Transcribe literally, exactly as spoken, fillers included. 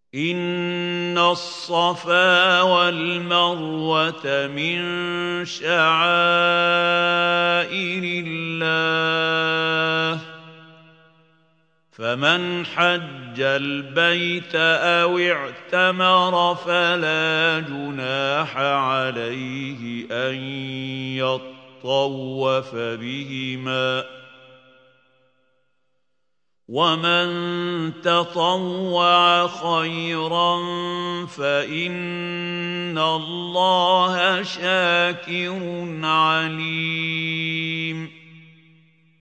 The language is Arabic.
إن الصفا والمروة من شعائر الله فمن حج البيت أو اعتمر فلا جناح عليه أن يطوف بهما ومن تطوع خيرا فإن الله شاكر عليم